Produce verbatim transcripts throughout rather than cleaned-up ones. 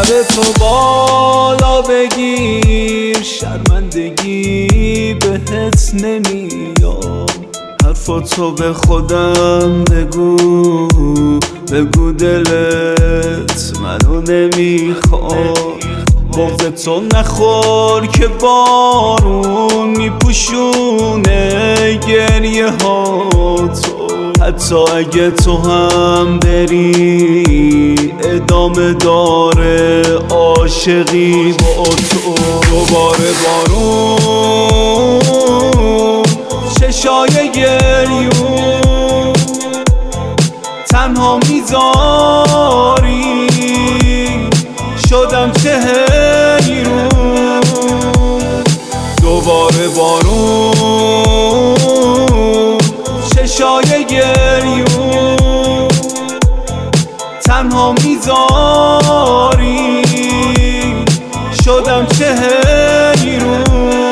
تو بالا بگیر، شرمندگی بهت نمیاد. حرفاتو به خودم بگو، بگو دلت منو نمیخواد. بغض تو نخور که بارون میپوشونه گریه هاتو. حتی اگه تو هم بری ادامه داره عاشقی با تو. دوباره بارون چشای گریون تنها میذاری، شدم چه حیرون. دوباره بارون چشای گریون تنها میذاری، شدم چه حیرون.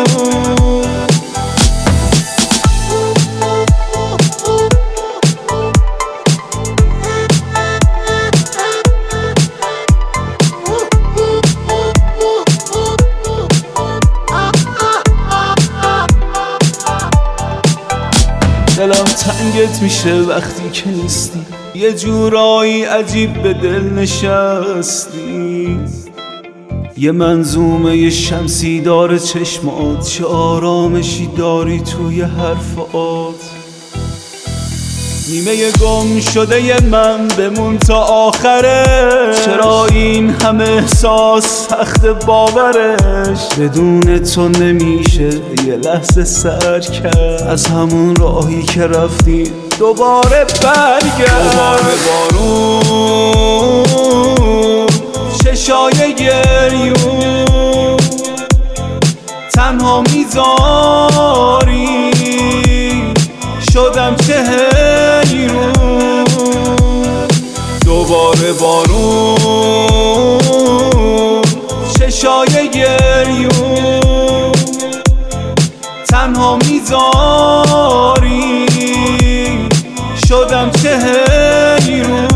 دلم تنگت میشه وقتی که نیستی، یه جورایی عجیب به دل نشستی. یه منظومه یه شمسی داره چشمات، چه آرامشی داری توی حرفات. نیمه گم شده ی من بمون تا آخرش، چرا این همه احساس سخت باورش. بدون تو نمیشه یه لحظه سر کرد، از همون راهی که رفتی دوباره برگرد. دوباره بارون چشای گریون تنها میذاری، شدم چه حیرون. دوباره بارون چشای گریون تنها میذاری، شدم چه حیرون.